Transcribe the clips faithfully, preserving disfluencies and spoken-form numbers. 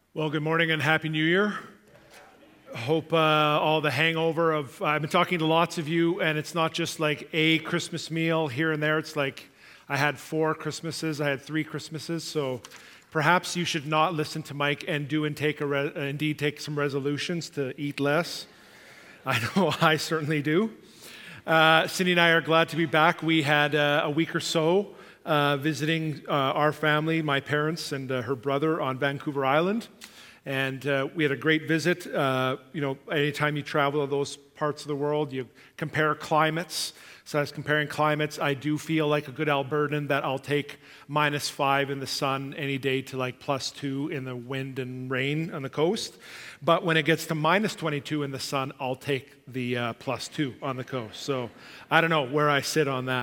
Well, good morning and Happy New Year. Hope uh, all the hangover of, uh, I've been talking to lots of you, and it's not just like a Christmas meal here and there. It's like I had four Christmases, I had three Christmases, so perhaps you should not listen to Mike and do and take a re- uh, indeed take some resolutions to eat less. I know I certainly do. Uh, Cindy and I are glad to be back. We had uh, a week or so uh, visiting uh, our family, my parents and uh, her brother on Vancouver Island. And uh, we had a great visit. Uh, you know, anytime you travel to those parts of the world, you compare climates. So as comparing climates, I do feel like a good Albertan that I'll take minus five in the sun any day to like plus two in the wind and rain on the coast. But when it gets to minus twenty-two in the sun, I'll take the uh, plus two on the coast. So I don't know where I sit on that.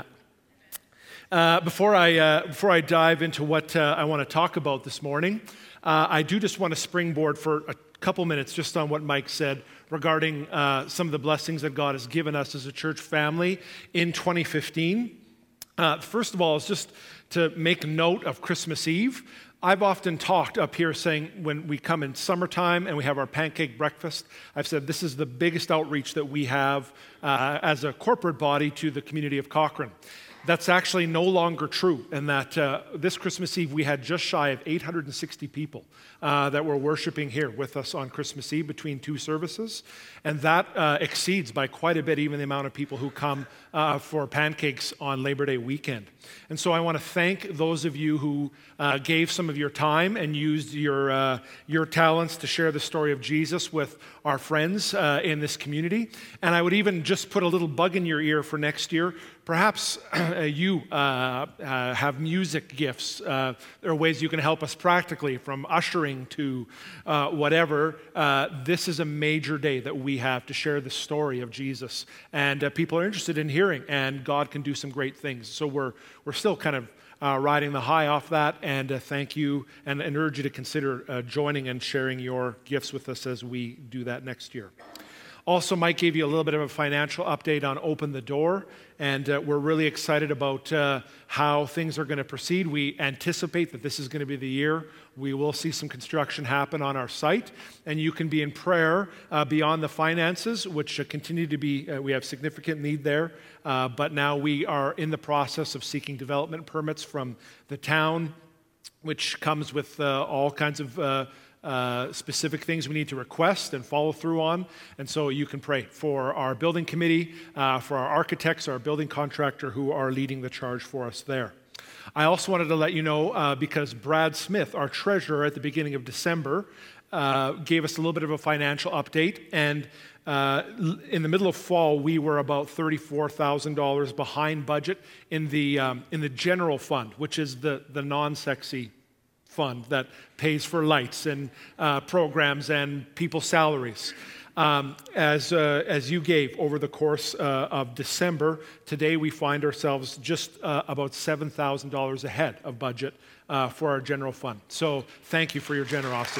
Uh, before I uh, before I dive into what uh, I want to talk about this morning, uh, I do just want to springboard for a couple minutes just on what Mike said regarding uh, some of the blessings that God has given us as a church family in twenty fifteen. Uh, first of all, is just to make note of Christmas Eve. I've often talked up here saying when we come in summertime and we have our pancake breakfast, I've said this is the biggest outreach that we have uh, as a corporate body to the community of Cochrane. That's actually no longer true, and that uh, this Christmas Eve we had just shy of eight hundred sixty people uh, that were worshiping here with us on Christmas Eve between two services, and that uh, exceeds by quite a bit even the amount of people who come uh, for pancakes on Labor Day weekend. And so I want to thank those of you who uh, gave some of your time and used your uh, your talents to share the story of Jesus with our friends uh, in this community. And I would even just put a little bug in your ear for next year. Perhaps uh, you uh, uh, have music gifts. Uh, there are ways you can help us practically, from ushering to uh, whatever. Uh, this is a major day that we have to share the story of Jesus. And uh, people are interested in hearing, and God can do some great things. So we're we're still kind of uh, riding the high off that, and uh, thank you, and, and urge you to consider uh, joining and sharing your gifts with us as we do that next year. Also, Mike gave you a little bit of a financial update on Open the Door, and uh, we're really excited about uh, how things are going to proceed. We anticipate that this is going to be the year we will see some construction happen on our site, and you can be in prayer uh, beyond the finances, which uh, continue to be, uh, we have significant need there, uh, but now we are in the process of seeking development permits from the town, which comes with uh, all kinds of uh, Uh, specific things we need to request and follow through on. And so you can pray for our building committee, uh, for our architects, our building contractor who are leading the charge for us there. I also wanted to let you know, uh, because Brad Smith, our treasurer at the beginning of December, uh, gave us a little bit of a financial update. And uh, in the middle of fall, we were about thirty-four thousand dollars behind budget in the um, in the general fund, which is the, the non-sexy fund that pays for lights and uh, programs and people's salaries. Um, as uh, as you gave over the course uh, of December, today we find ourselves just uh, about seven thousand dollars ahead of budget uh, for our general fund. So thank you for your generosity.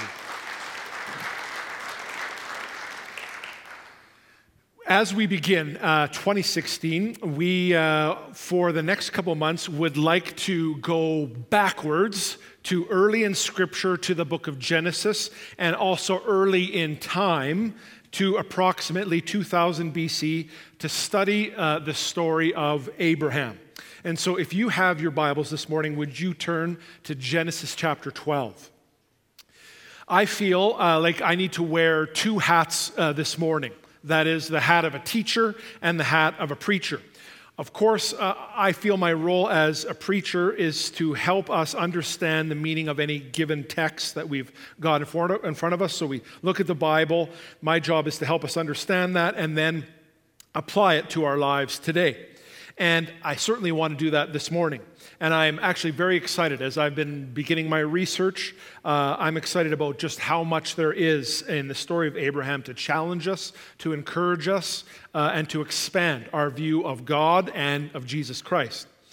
As we begin uh, twenty sixteen, we, uh, for the next couple months, would like to go backwards to early in Scripture to the book of Genesis, and also early in time to approximately two thousand B C to study uh, the story of Abraham. And so if you have your Bibles this morning, would you turn to Genesis chapter twelve? I feel uh, like I need to wear two hats uh, this morning. That is the hat of a teacher and the hat of a preacher. Of course, uh, I feel my role as a preacher is to help us understand the meaning of any given text that we've got in front of, in front of us. So we look at the Bible. My job is to help us understand that and then apply it to our lives today. And I certainly want to do that this morning. And I'm actually very excited as I've been beginning my research. Uh, I'm excited about just how much there is in the story of Abraham to challenge us, to encourage us, uh, and to expand our view of God and of Jesus Christ.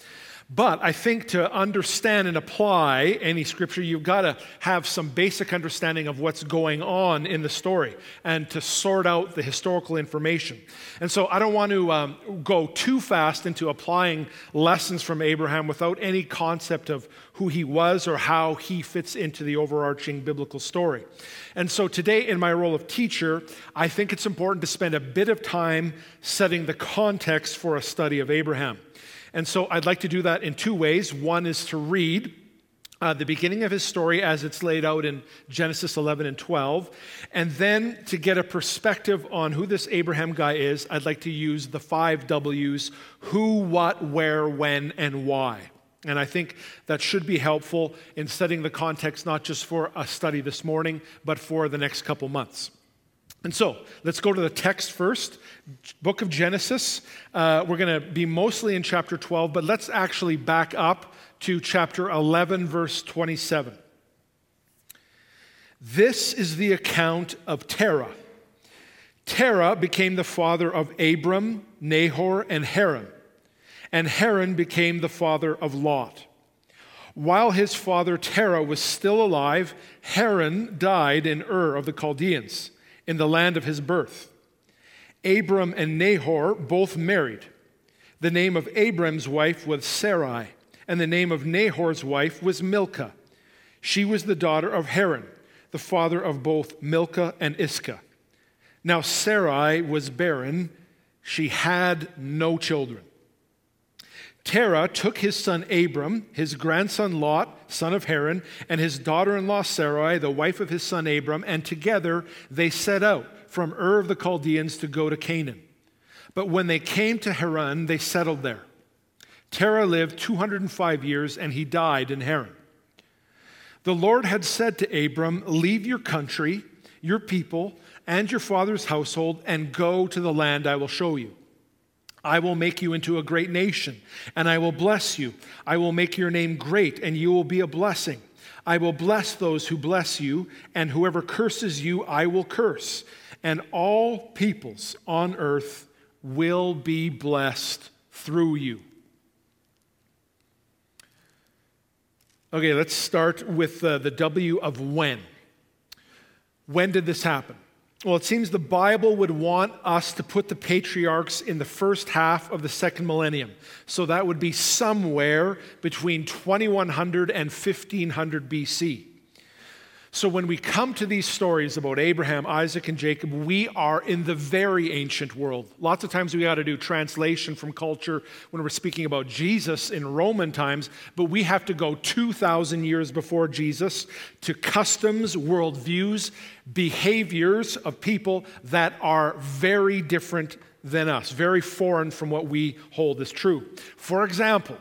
But I think to understand and apply any scripture, you've got to have some basic understanding of what's going on in the story and to sort out the historical information. And so I don't want to um, go too fast into applying lessons from Abraham without any concept of who he was or how he fits into the overarching biblical story. And so today, in my role of teacher, I think it's important to spend a bit of time setting the context for a study of Abraham. And so I'd like to do that in two ways. One is to read uh, the beginning of his story as it's laid out in Genesis eleven and twelve. And then to get a perspective on who this Abraham guy is, I'd like to use the five W's: who, what, where, when, and why. And I think that should be helpful in setting the context not just for a study this morning, but for the next couple months. And so, let's go to the text first. Book of Genesis. Uh, we're going to be mostly in chapter twelve, but let's actually back up to chapter eleven, verse twenty-seven. This is the account of Terah. Terah became the father of Abram, Nahor, and Haran. And Haran became the father of Lot. While his father Terah was still alive, Haran died in Ur of the Chaldeans, in the land of his birth. Abram and Nahor both married. The name of Abram's wife was Sarai, and the name of Nahor's wife was Milcah. She was the daughter of Haran, the father of both Milcah and Iscah. Now Sarai was barren. She had no children. Terah took his son Abram, his grandson Lot, son of Haran, and his daughter-in-law Sarai, the wife of his son Abram, and together they set out from Ur of the Chaldeans to go to Canaan. But when they came to Haran, they settled there. Terah lived two hundred five years, and he died in Haran. The Lord had said to Abram, "Leave your country, your people, and your father's household, and go to the land I will show you. I will make you into a great nation, and I will bless you. I will make your name great, and you will be a blessing. I will bless those who bless you, and whoever curses you, I will curse. And all peoples on earth will be blessed through you." Okay, let's start with uh, the W of when. When did this happen? Well, it seems the Bible would want us to put the patriarchs in the first half of the second millennium. So that would be somewhere between twenty-one hundred and fifteen hundred B C. So when we come to these stories about Abraham, Isaac, and Jacob, we are in the very ancient world. Lots of times we got to do translation from culture when we're speaking about Jesus in Roman times, but we have to go two thousand years before Jesus to customs, worldviews, behaviors of people that are very different than us, very foreign from what we hold as true. For example,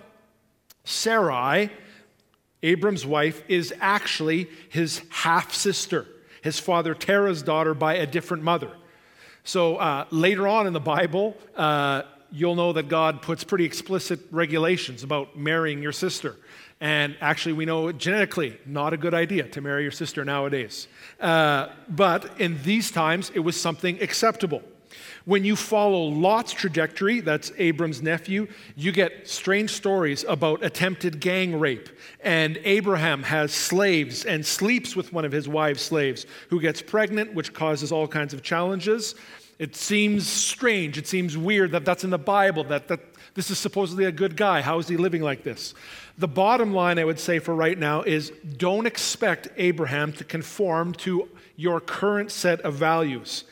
Sarai, Abram's wife, is actually his half-sister, his father Terah's daughter by a different mother. So uh, later on in the Bible, uh, you'll know that God puts pretty explicit regulations about marrying your sister. And actually, we know genetically, not a good idea to marry your sister nowadays. Uh, but in these times, it was something acceptable. When you follow Lot's trajectory, that's Abram's nephew, you get strange stories about attempted gang rape. And Abraham has slaves and sleeps with one of his wives' slaves who gets pregnant, which causes all kinds of challenges. It seems strange. It seems weird that that's in the Bible, that, that this is supposedly a good guy. How is he living like this? The bottom line, I would say, for right now is don't expect Abraham to conform to your current set of values.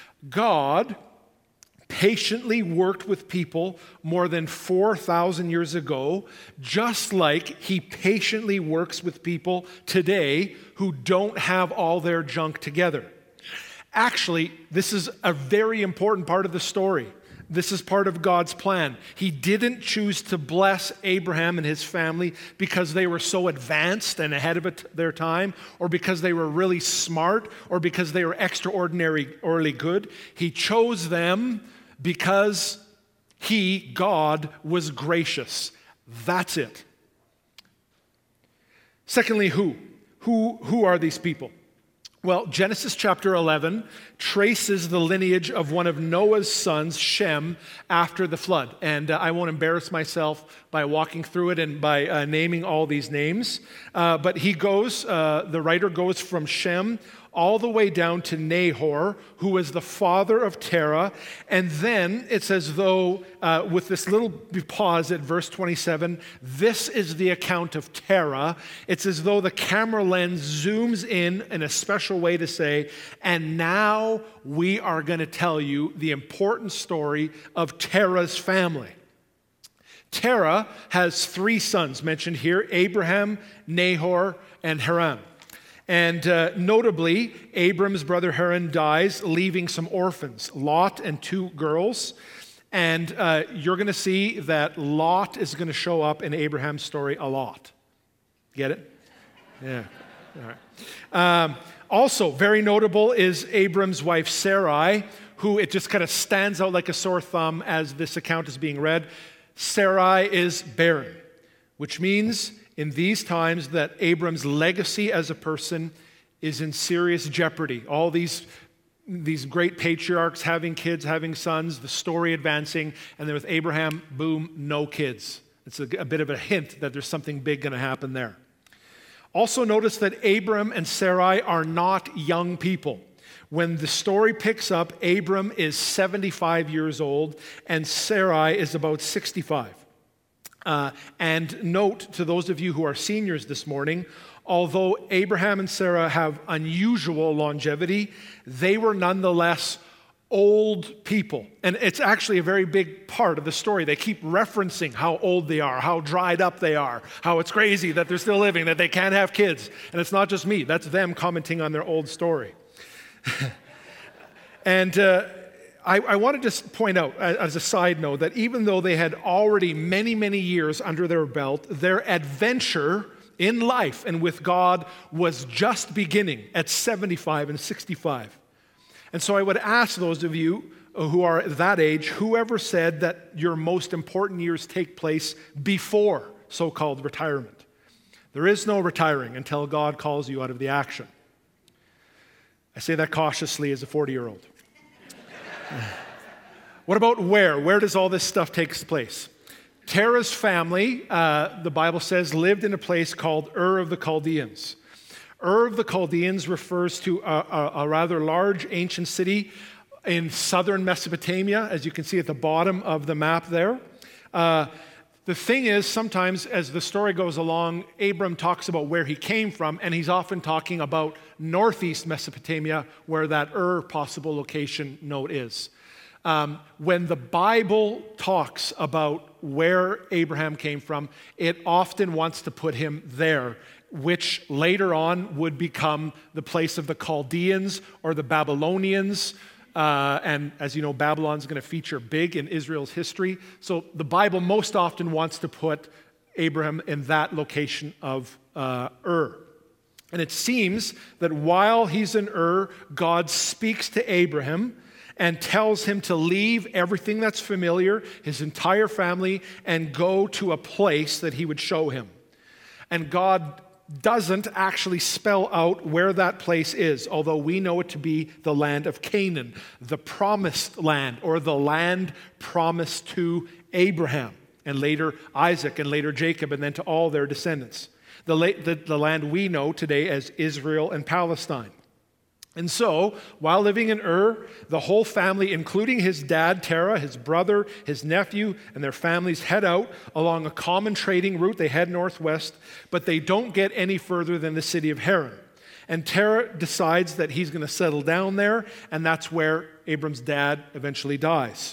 God patiently worked with people more than four thousand years ago, just like he patiently works with people today who don't have all their junk together. Actually, this is a very important part of the story. This is part of God's plan. He didn't choose to bless Abraham and his family because they were so advanced and ahead of it, their time, or because they were really smart, or because they were extraordinarily good. He chose them because he, God, was gracious. That's it. Secondly, who? Who, who are these people? Well, Genesis chapter eleven traces the lineage of one of Noah's sons, Shem, after the flood. And uh, I won't embarrass myself by walking through it and by uh, naming all these names. Uh, but he goes, uh, the writer goes from Shem all the way down to Nahor, who was the father of Terah. And then it's as though, uh, with this little pause at verse twenty-seven, this is the account of Terah. It's as though the camera lens zooms in in a special way to say, and now we are going to tell you the important story of Terah's family. Terah has three sons mentioned here, Abraham, Nahor, and Haran. And uh, notably, Abram's brother Haran dies, leaving some orphans, Lot and two girls. And uh, you're going to see that Lot is going to show up in Abraham's story a lot. Get it? Yeah. All right. Um, also, very notable is Abram's wife Sarai, who it just kind of stands out like a sore thumb as this account is being read. Sarai is barren, which means in these times that Abram's legacy as a person is in serious jeopardy. All these, these great patriarchs having kids, having sons, the story advancing, and then with Abraham, boom, no kids. It's a, a bit of a hint that there's something big going to happen there. Also notice that Abram and Sarai are not young people. When the story picks up, Abram is seventy-five years old and Sarai is about sixty-five. Uh, and note to those of you who are seniors this morning, although Abraham and Sarah have unusual longevity, they were nonetheless old people. And it's actually a very big part of the story. They keep referencing how old they are, how dried up they are, how it's crazy that they're still living, that they can't have kids. And it's not just me, that's them commenting on their old story. and uh, I, I want to just point out, as a side note, that even though they had already many, many years under their belt, their adventure in life and with God was just beginning at seventy-five and sixty-five. And so I would ask those of you who are that age, whoever said that your most important years take place before so-called retirement. There is no retiring until God calls you out of the action. I say that cautiously as a forty-year-old. What about where? Where does all this stuff take place? Terah's family, uh, the Bible says, lived in a place called Ur of the Chaldeans. Ur of the Chaldeans refers to a, a, a rather large ancient city in southern Mesopotamia, as you can see at the bottom of the map there. Uh, the thing is, sometimes as the story goes along, Abram talks about where he came from, and he's often talking about northeast Mesopotamia, where that Ur possible location note is. Um, when the Bible talks about where Abraham came from, it often wants to put him there, which later on would become the place of the Chaldeans or the Babylonians. Uh, and as you know, Babylon's going to feature big in Israel's history. So the Bible most often wants to put Abraham in that location of uh, Ur. And it seems that while he's in Ur, God speaks to Abraham and tells him to leave everything that's familiar, his entire family, and go to a place that he would show him. And God doesn't actually spell out where that place is, although we know it to be the land of Canaan, the promised land, or the land promised to Abraham, and later Isaac, and later Jacob, and then to all their descendants. The, la- the, the land we know today as Israel and Palestine. And so, while living in Ur, the whole family, including his dad, Terah, his brother, his nephew, and their families head out along a common trading route. They head northwest, but they don't get any further than the city of Haran. And Terah decides that he's going to settle down there, and that's where Abram's dad eventually dies.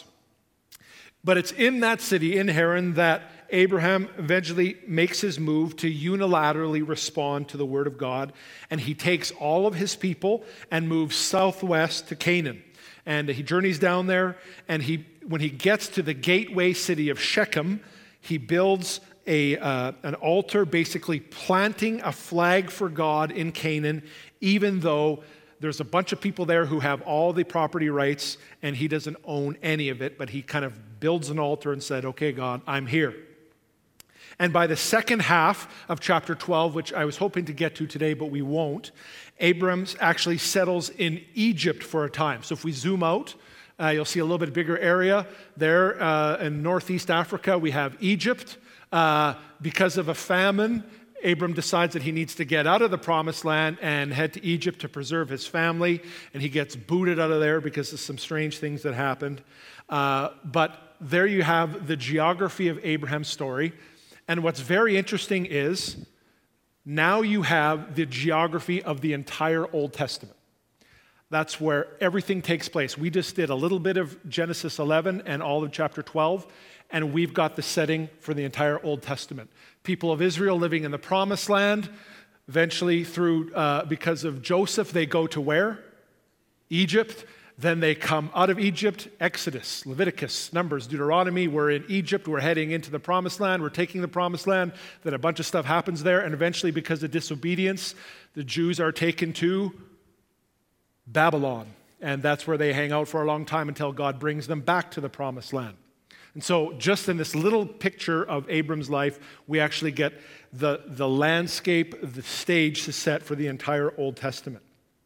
But it's in that city, in Haran, that Abraham eventually makes his move to unilaterally respond to the word of God, and he takes all of his people and moves southwest to Canaan. And he journeys down there, and he, when he gets to the gateway city of Shechem, he builds a, uh, an altar, basically planting a flag for God in Canaan, even though there's a bunch of people there who have all the property rights, and he doesn't own any of it, but he kind of builds an altar and said, okay, God, I'm here. And by the second half of chapter twelve, which I was hoping to get to today, but we won't, Abram actually settles in Egypt for a time. So if we zoom out, uh, you'll see a little bit bigger area there uh, in northeast Africa. We have Egypt. Uh, because of a famine, Abram decides that he needs to get out of the promised land and head to Egypt to preserve his family. And he gets booted out of there because of some strange things that happened. Uh, but there you have the geography of Abraham's story. And what's very interesting is now you have the geography of the entire Old Testament. That's where everything takes place. We just did a little bit of Genesis eleven and all of chapter twelve, and we've got the setting for the entire Old Testament. People of Israel living in the Promised Land, eventually through, uh, because of Joseph, they go to where? Egypt. Then they come out of Egypt, Exodus, Leviticus, Numbers, Deuteronomy. We're in Egypt. We're heading into the Promised Land. We're taking the Promised Land. Then a bunch of stuff happens there. And eventually, because of disobedience, the Jews are taken to Babylon. And that's where they hang out for a long time until God brings them back to the Promised Land. And so just in this little picture of Abram's life, we actually get the, the landscape, the stage to set for the entire Old Testament.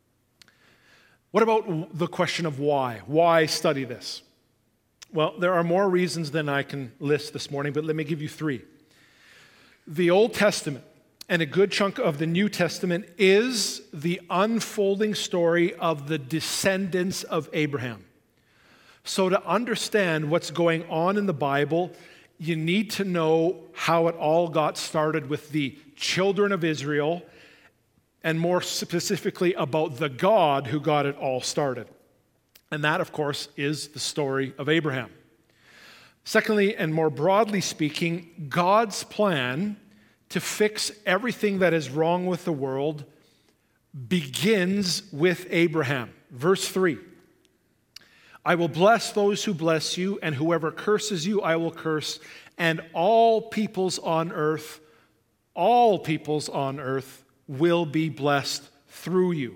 What about the question of why? Why study this? Well, there are more reasons than I can list this morning, but let me give you three. The Old Testament and a good chunk of the New Testament is the unfolding story of the descendants of Abraham. So to understand what's going on in the Bible, you need to know how it all got started with the children of Israel, and more specifically about the God who got it all started. And that, of course, is the story of Abraham. Secondly, and more broadly speaking, God's plan to fix everything that is wrong with the world begins with Abraham. Verse three, I will bless those who bless you, and whoever curses you, I will curse, and all peoples on earth, all peoples on earth will be blessed through you.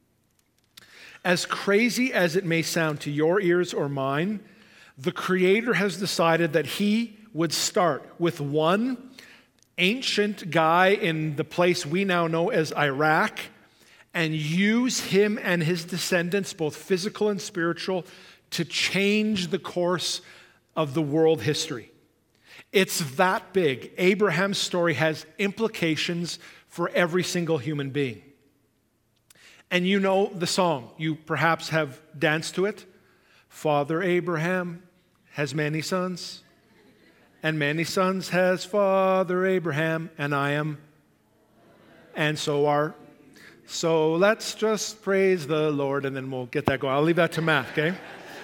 As crazy as it may sound to your ears or mine, the Creator has decided that He would start with one ancient guy in the place we now know as Iraq and use him and his descendants, both physical and spiritual, to change the course of the world history. It's that big. Abraham's story has implications for every single human being. And you know the song. You perhaps have danced to it. Father Abraham has many sons, and many sons has Father Abraham, and I am, and so are. So let's just praise the Lord, and then we'll get that going. I'll leave that to Matt, okay?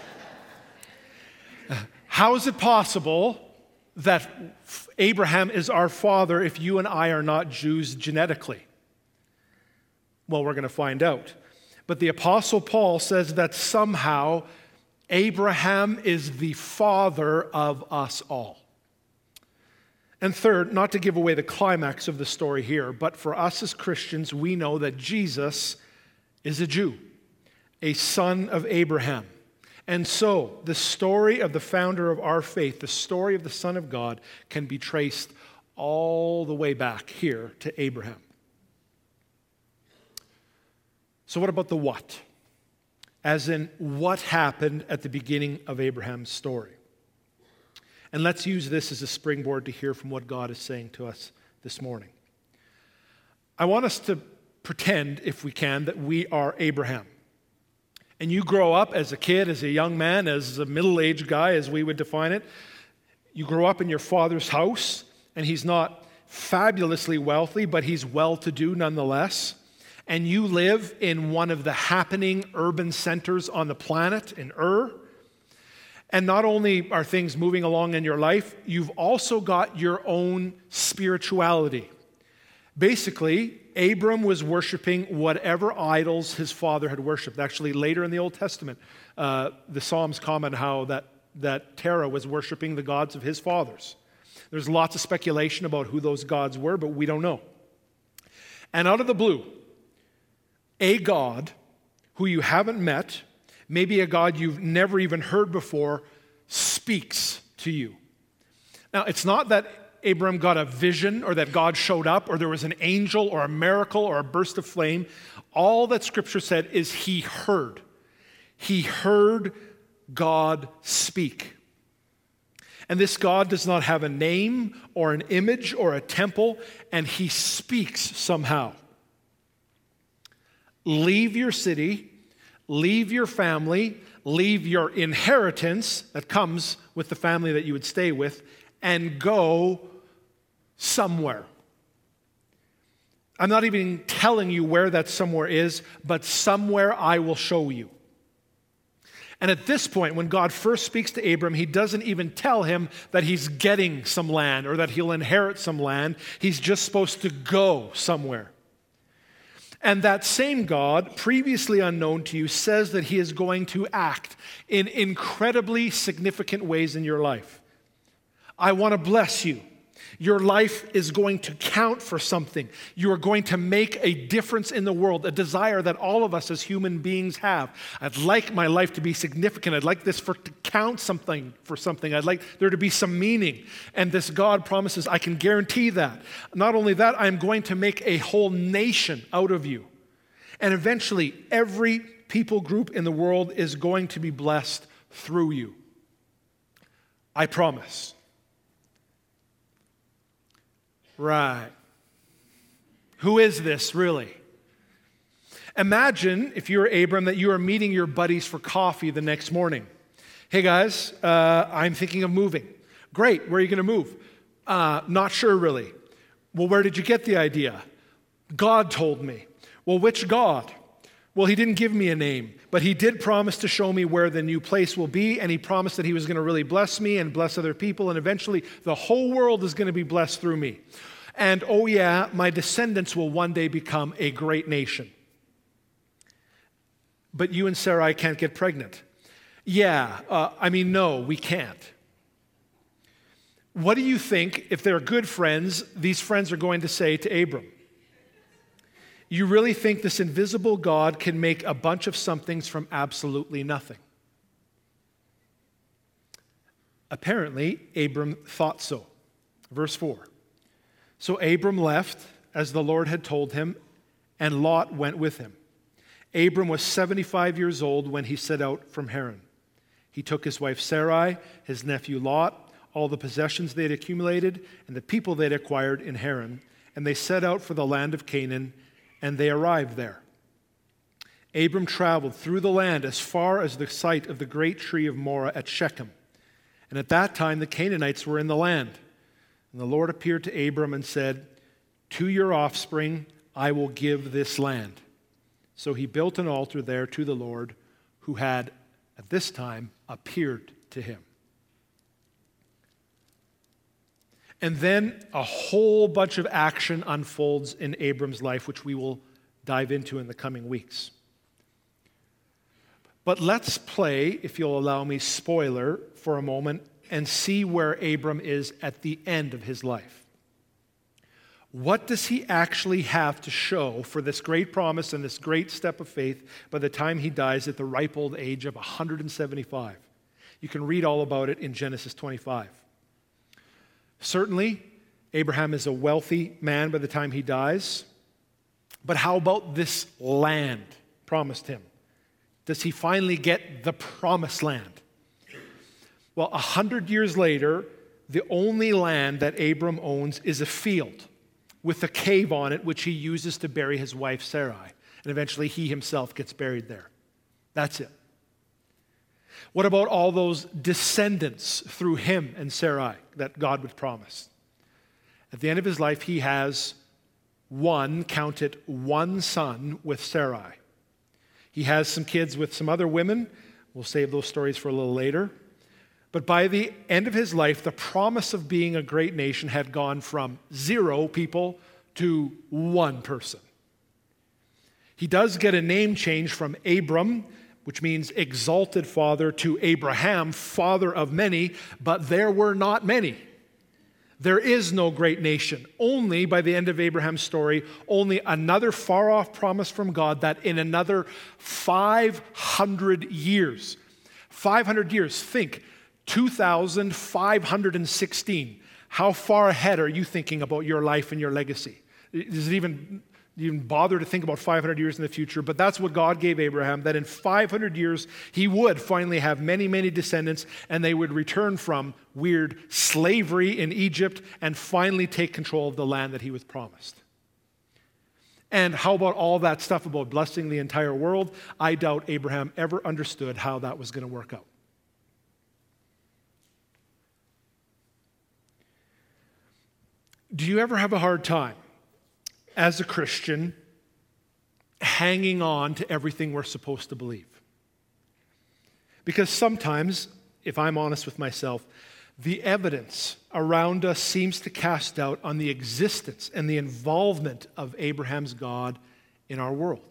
How is it possible that Abraham is our father if you and I are not Jews genetically? Well, we're going to find out. But the Apostle Paul says that somehow Abraham is the father of us all. And third, not to give away the climax of the story here, but for us as Christians, we know that Jesus is a Jew, a son of Abraham. And so, the story of the founder of our faith, the story of the Son of God, can be traced all the way back here to Abraham. So what about the what? As in, what happened at the beginning of Abraham's story? And let's use this as a springboard to hear from what God is saying to us this morning. I want us to pretend, if we can, that we are Abraham. And you grow up as a kid, as a young man, as a middle-aged guy, as we would define it. You grow up in your father's house, and he's not fabulously wealthy, but he's well-to-do nonetheless. And you live in one of the happening urban centers on the planet, in Ur. And not only are things moving along in your life, you've also got your own spirituality. Basically, Abram was worshiping whatever idols his father had worshiped. Actually, later in the Old Testament, uh, the Psalms comment how that, that Terah was worshiping the gods of his fathers. There's lots of speculation about who those gods were, but we don't know. And out of the blue, a God who you haven't met, maybe a God you've never even heard before, speaks to you. Now, it's not that Abram got a vision or that God showed up or there was an angel or a miracle or a burst of flame. All that Scripture said is he heard. He heard God speak. And this God does not have a name or an image or a temple, and he speaks somehow. Leave your city, leave your family, leave your inheritance that comes with the family that you would stay with, and go somewhere. I'm not even telling you where that somewhere is, but somewhere I will show you. And at this point, when God first speaks to Abram, he doesn't even tell him that he's getting some land or that he'll inherit some land. He's just supposed to go somewhere. And that same God, previously unknown to you, says that he is going to act in incredibly significant ways in your life. I want to bless you. Your life is going to count for something. You are going to make a difference in the world, a desire that all of us as human beings have. I'd like my life to be significant. I'd like this for to count something for something. I'd like there to be some meaning. And this God promises, I can guarantee that. Not only that, I'm going to make a whole nation out of you. And eventually, every people group in the world is going to be blessed through you. I promise. Right. Who is this really? Imagine, if you were Abram, that you are meeting your buddies for coffee the next morning. Hey guys, uh, I'm thinking of moving. Great, where are you going to move? Uh, not sure really. Well, where did you get the idea? God told me. Well, which God? Well, he didn't give me a name, but he did promise to show me where the new place will be, and he promised that he was going to really bless me and bless other people, and eventually the whole world is going to be blessed through me. And oh yeah, my descendants will one day become a great nation. But you and Sarai can't get pregnant. Yeah, uh, I mean, no, we can't. What do you think, if they're good friends, these friends are going to say to Abram? You really think this invisible God can make a bunch of somethings from absolutely nothing? Apparently, Abram thought so. Verse four. So Abram left, as the Lord had told him, and Lot went with him. Abram was seventy-five years old when he set out from Haran. He took his wife Sarai, his nephew Lot, all the possessions they had accumulated, and the people they had acquired in Haran, and they set out for the land of Canaan, and they arrived there. Abram traveled through the land as far as the site of the great tree of Moreh at Shechem. And at that time the Canaanites were in the land. And the Lord appeared to Abram and said, to your offspring I will give this land. So he built an altar there to the Lord, who had at this time appeared to him. And then a whole bunch of action unfolds in Abram's life, which we will dive into in the coming weeks. But let's play, if you'll allow me, spoiler for a moment and see where Abram is at the end of his life. What does he actually have to show for this great promise and this great step of faith by the time he dies at the ripe old age of one hundred seventy-five? You can read all about it in Genesis twenty-five. Certainly, Abraham is a wealthy man by the time he dies. But how about this land promised him? Does he finally get the promised land? Well, a hundred years later, the only land that Abram owns is a field with a cave on it, which he uses to bury his wife Sarai. And eventually he himself gets buried there. That's it. What about all those descendants through him and Sarai that God would promise? At the end of his life, he has one, count it, one son with Sarai. He has some kids with some other women. We'll save those stories for a little later. But by the end of his life, the promise of being a great nation had gone from zero people to one person. He does get a name change from Abram, which means exalted father, to Abraham, father of many, but there were not many. There is no great nation. Only, by the end of Abraham's story, only another far-off promise from God that in another five hundred years, five hundred years, think, two thousand five hundred sixteen, How far ahead are you thinking about your life and your legacy? Does it even, even bother to think about five hundred years in the future? But that's what God gave Abraham, that in five hundred years, he would finally have many, many descendants, and they would return from weird slavery in Egypt and finally take control of the land that he was promised. And how about all that stuff about blessing the entire world? I doubt Abraham ever understood how that was going to work out. Do you ever have a hard time as a Christian hanging on to everything we're supposed to believe? Because sometimes, if I'm honest with myself, the evidence around us seems to cast doubt on the existence and the involvement of Abraham's God in our world.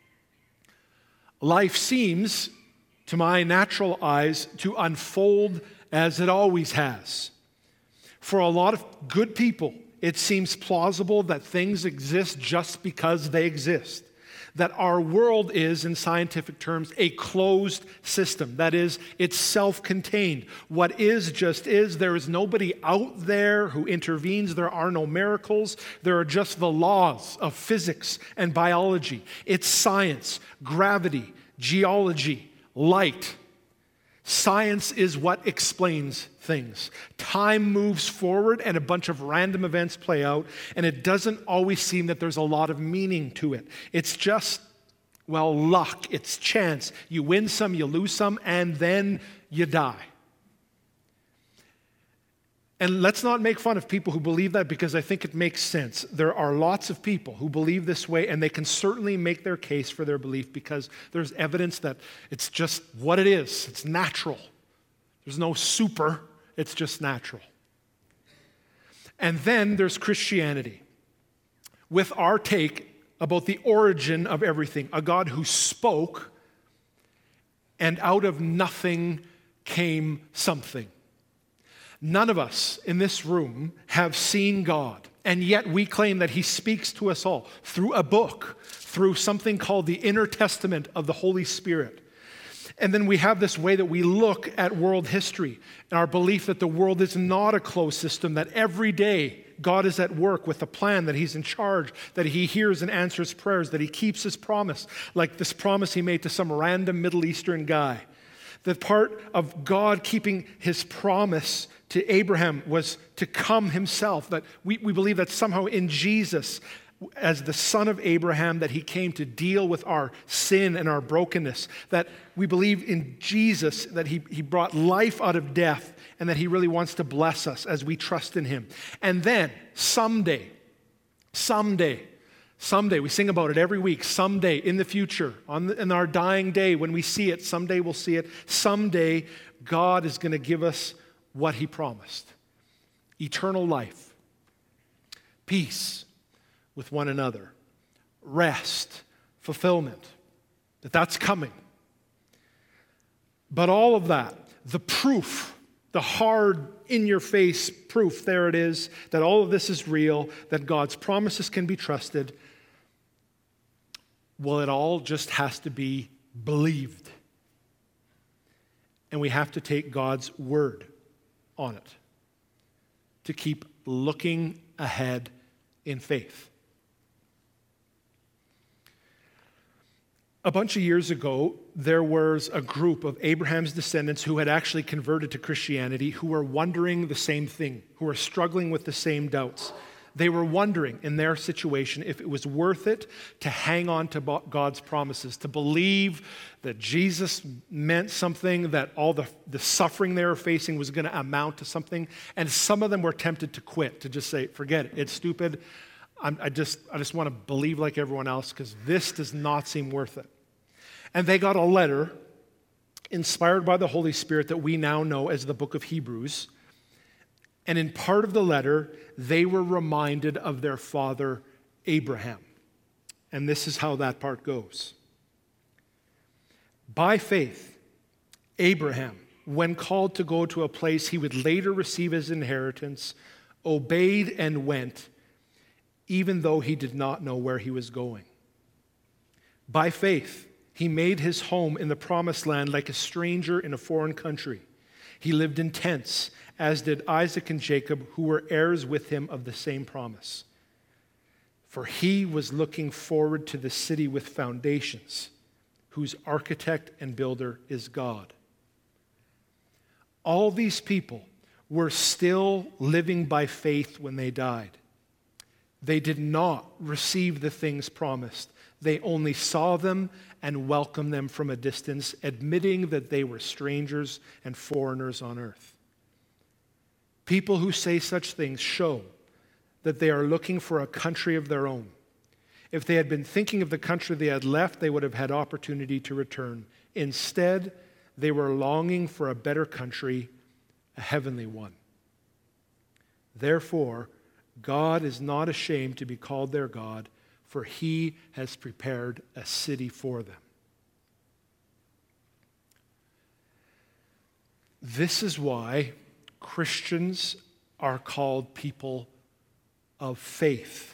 Life seems, to my natural eyes, to unfold as it always has. For a lot of good people, it seems plausible that things exist just because they exist. That our world is, in scientific terms, a closed system. That is, it's self-contained. What is just is. There is nobody out there who intervenes. There are no miracles. There are just the laws of physics and biology. It's science, gravity, geology, light. Science is what explains things. Time moves forward and a bunch of random events play out, and it doesn't always seem that there's a lot of meaning to it. It's just, well, luck. It's chance. You win some, you lose some, and then you die. And let's not make fun of people who believe that, because I think it makes sense. There are lots of people who believe this way, and they can certainly make their case for their belief because there's evidence that it's just what it is. It's natural. There's no super. It's just natural. And then there's Christianity, with our take about the origin of everything. A God who spoke, and out of nothing came something. None of us in this room have seen God, and yet we claim that he speaks to us all through a book, through something called the Inner Testament of the Holy Spirit. And then we have this way that we look at world history and our belief that the world is not a closed system, that every day God is at work with a plan, that he's in charge, that he hears and answers prayers, that he keeps his promise, like this promise he made to some random Middle Eastern guy. The part of God keeping his promise to Abraham was to come himself, that we, we believe that somehow in Jesus, as the son of Abraham, that he came to deal with our sin and our brokenness, that we believe in Jesus, that he, he brought life out of death, and that he really wants to bless us as we trust in him. And then someday, someday, Someday, we sing about it every week, someday in the future, on the, in our dying day, when we see it, someday we'll see it, someday God is going to give us what he promised. Eternal life, peace with one another, rest, fulfillment, that that's coming. But all of that, the proof, the hard, in-your-face proof, there it is, that all of this is real, that God's promises can be trusted. Well, it all just has to be believed. And we have to take God's word on it to keep looking ahead in faith. A bunch of years ago, there was a group of Abraham's descendants who had actually converted to Christianity, who were wondering the same thing, who were struggling with the same doubts. They were wondering in their situation if it was worth it to hang on to God's promises, to believe that Jesus meant something, that all the, the suffering they were facing was going to amount to something. And some of them were tempted to quit, to just say, forget it, it's stupid. I'm, I just, I just want to believe like everyone else because this does not seem worth it. And they got a letter inspired by the Holy Spirit that we now know as the book of Hebrews. And in part of the letter, they were reminded of their father Abraham. And this is how that part goes. By faith, Abraham, when called to go to a place he would later receive as inheritance, obeyed and went, even though he did not know where he was going. By faith, he made his home in the promised land like a stranger in a foreign country. He lived in tents, as did Isaac and Jacob, who were heirs with him of the same promise. For he was looking forward to the city with foundations, whose architect and builder is God. All these people were still living by faith when they died. They did not receive the things promised. They only saw them and welcomed them from a distance, admitting that they were strangers and foreigners on earth. People who say such things show that they are looking for a country of their own. If they had been thinking of the country they had left, they would have had opportunity to return. Instead, they were longing for a better country, a heavenly one. Therefore, God is not ashamed to be called their God, for he has prepared a city for them. This is why Christians are called people of faith.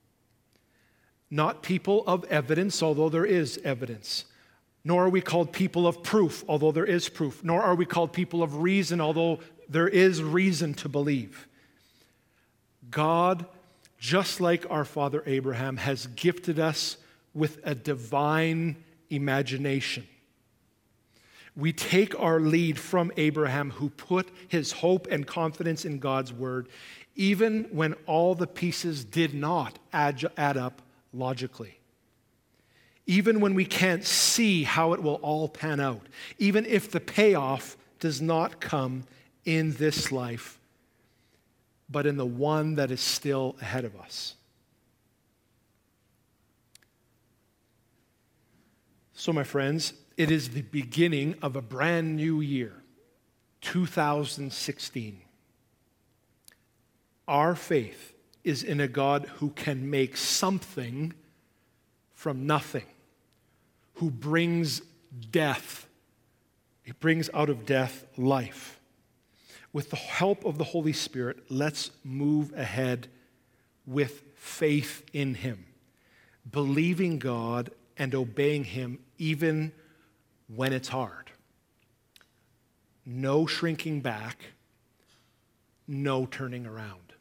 Not people of evidence, although there is evidence. Nor are we called people of proof, although there is proof. Nor are we called people of reason, although there is reason to believe. God, just like our father Abraham, has gifted us with a divine imagination. We take our lead from Abraham, who put his hope and confidence in God's word, even when all the pieces did not add, add up logically. Even when we can't see how it will all pan out. Even if the payoff does not come in this life, but in the one that is still ahead of us. So, my friends, it is the beginning of a brand new year, two thousand sixteen. Our faith is in a God who can make something from nothing, who brings death. He brings out of death life. With the help of the Holy Spirit, let's move ahead with faith in him, believing God and obeying him even when it's hard. No shrinking back, no turning around.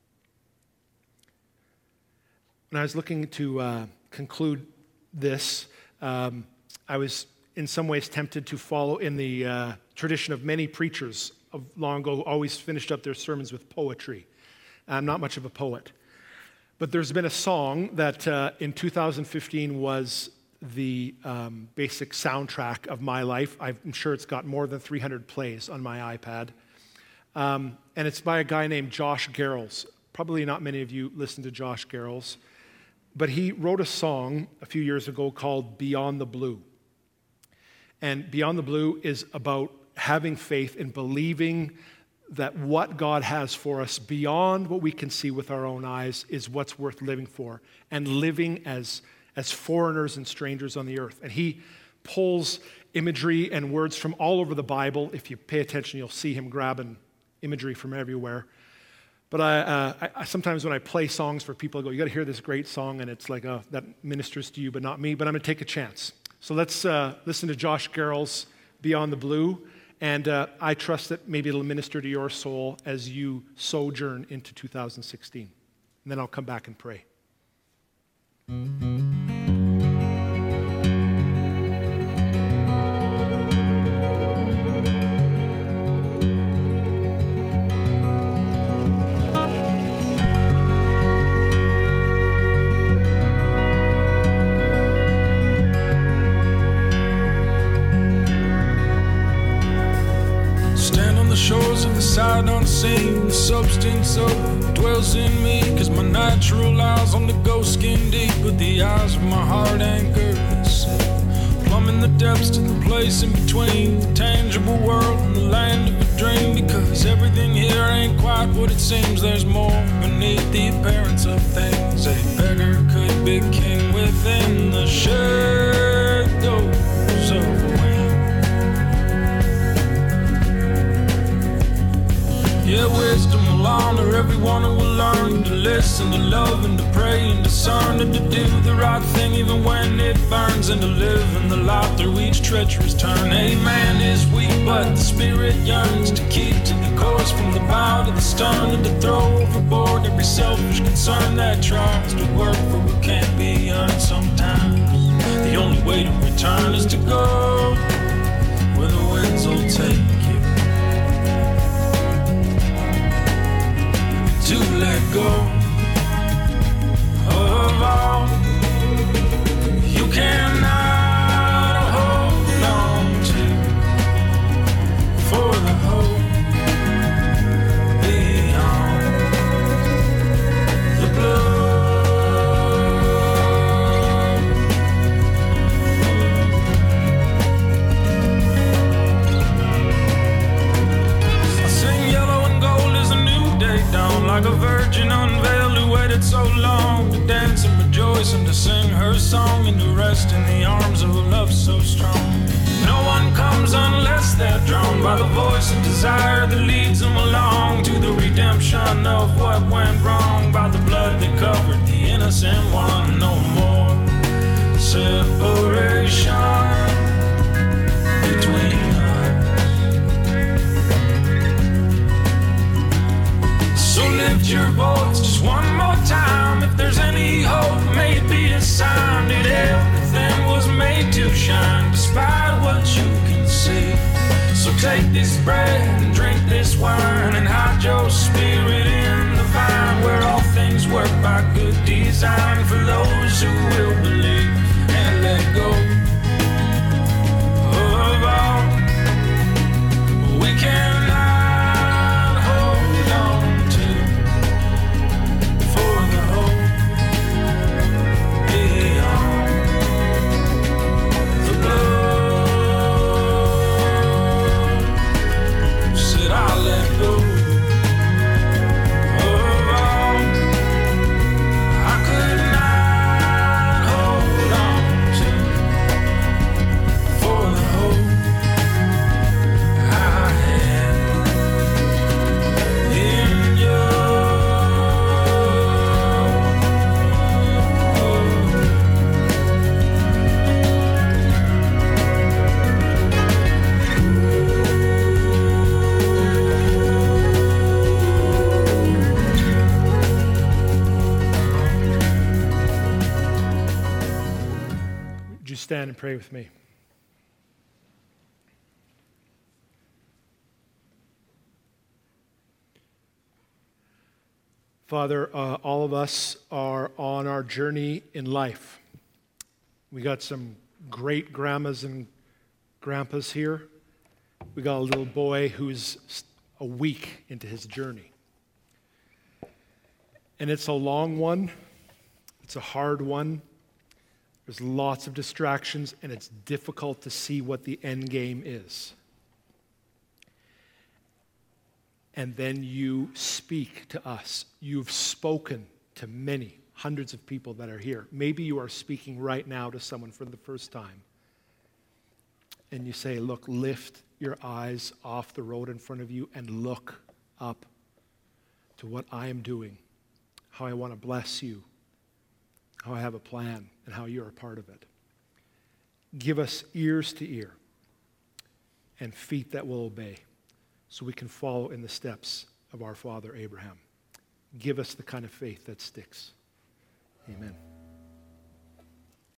When I was looking to uh, conclude this, um, I was in some ways tempted to follow in the uh, tradition of many preachers of long ago who always finished up their sermons with poetry. I'm not much of a poet. But there's been a song that uh, in two thousand fifteen was the um, basic soundtrack of my life. I'm sure it's got more than three hundred plays on my iPad. Um, and it's by a guy named Josh Garrels. Probably not many of you listen to Josh Garrels. But he wrote a song a few years ago called Beyond the Blue. And Beyond the Blue is about having faith and believing that what God has for us beyond what we can see with our own eyes is what's worth living for, and living as, as foreigners and strangers on the earth. And he pulls imagery and words from all over the Bible. If you pay attention, you'll see him grabbing imagery from everywhere. But I, uh, I, I sometimes when I play songs for people, I go, you got to hear this great song, and it's like, oh, that ministers to you, but not me. But I'm going to take a chance. So let's uh, listen to Josh Garrels' Beyond the Blue. And uh, I trust that maybe it'll minister to your soul as you sojourn into two thousand sixteen. And then I'll come back and pray. Sight unseen, the substance of it dwells in me, cause my natural eyes on the ghost skin deep, but the eyes of my heart anchored and set, plumbing the depths to the place in between the tangible world and the land of a dream, because everything here ain't quite what it seems. There's more beneath the appearance of things. A beggar could be king within the shadows of a wing. Yeah, wisdom will honor everyone who will learn. learn to listen, to love, and to pray, and discern, and to do the right thing even when it burns, and to live in the light through each treacherous turn. A man is weak, but the spirit yearns to keep to the course from the bow to the stern, and to throw overboard every selfish concern that tries to work for what can't be earned sometimes. The only way to return is to go where the winds will take you. To let go of all you cannot hold on to, for the hope beyond the blood. I sing yellow and gold as a new day dawn, like a virgin unveiled who waited so long to dance and rejoice and to sing her song and to rest in the arms of a love so strong. No one comes unless they're drawn by the voice of desire that leads them along to the redemption of what went wrong, by the blood that covered the innocent one. No more separation between us. So lift your voice just one more time. If there's any hope, may it be a sign that everything was made to shine, despite what you can see. So take this bread and drink this wine, and hide your spirit in the vine, where all things work by good design for those who will believe, and let go of all we cannot hold on to, for the hope beyond the blood. Said I'll let go of all I could not hold on to, for the hope I had in you. Would you stand and pray with me? Father, uh, all of us are on our journey in life. We got some great grandmas and grandpas here. We got a little boy who's a week into his journey. And it's a long one. It's a hard one. There's lots of distractions, and it's difficult to see what the end game is. And then you speak to us. You've spoken to many, hundreds of people that are here. Maybe you are speaking right now to someone for the first time. And you say, look, lift your eyes off the road in front of you and look up to what I am doing, how I want to bless you, how I have a plan, and how you're a part of it. Give us ears to ear and feet that will obey, so we can follow in the steps of our father Abraham. Give us the kind of faith that sticks. Amen.